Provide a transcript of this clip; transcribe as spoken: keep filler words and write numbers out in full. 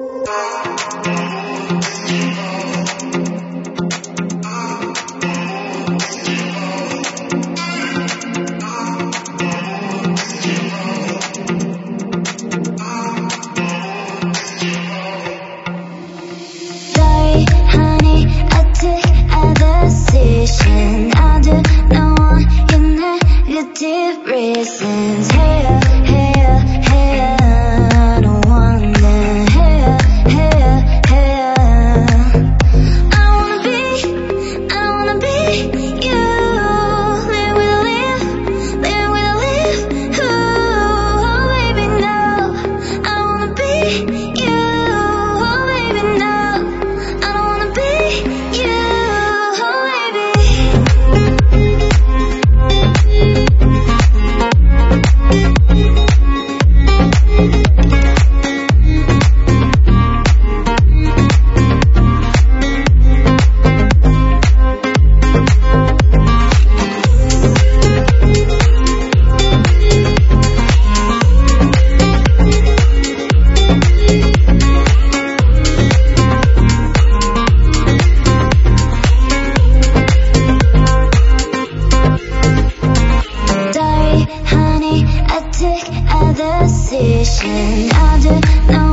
I do not want your negative reasons. Hey, hey, hey, I don't want that. Hey, hey, hey, I wanna be, I wanna be you. Live with a live, live with a live. Ooh, oh baby, no. I wanna be you. Oh baby, no. I don't wanna be you. I took a decision. I do not